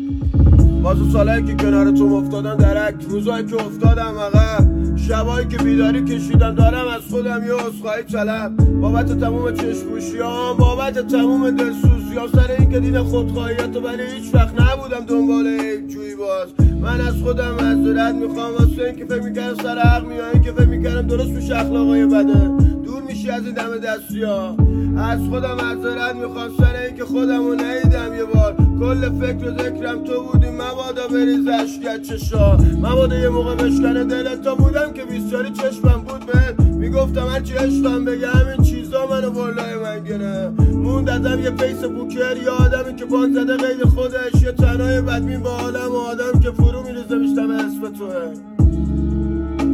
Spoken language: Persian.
واسه سالایی که کنار تو افتادن درک، روزایی که افتادم عقب، شبایی که بیداری کشیدم دارم از خودم یه عذرخواهی طلب بابت تموم چشم‌پوشیام، بابت تموم دلسوزیام، سر این که دیدم خودخواهیاتو ولی هیچ وقت نبودم دنبال یک جویی. باز من از خودم معذرت میخوام واسه این که فکر میکردم سر حق میام، این که فکر میکردم درست میشه اخلاقای بده، دور میشی از این دم دستیا. از خودم معذرت میخوام سر این که خودمو ندیدم یه بار، کل فکر و ذکرم تو بودی، مبادا بریز اشکت چشا، مبادا یه موقع بشکنه دلت، تا بودم که بیستاری چشمم بود بهت میگفتم هرچی عشقم بگه همین چیزا منو بالای من گره. موند ازم یه پیس بوکر، یه آدمی که باز زده غیر خودش، یه تنهای بدبین با عالم، آدم که فرو میریزه بیشتم اسم توه.